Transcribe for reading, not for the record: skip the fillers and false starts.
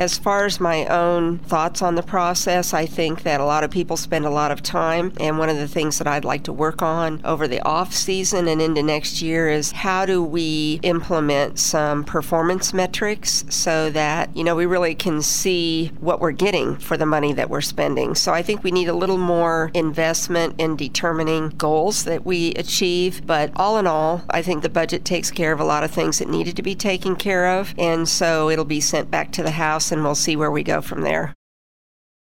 As far as my own thoughts on the process, I think that a lot of people spend a lot of time, and one of the things that I'd like to work on over the off season and into next year is how do we implement some performance metrics so that, we really can see what we're getting for the money that we're spending. So I think we need a little more investment in determining goals that we achieve. But all in all, I think the budget takes care of a lot of things that needed to be taken care of. And so it'll be sent back to the House and we'll see where we go from there.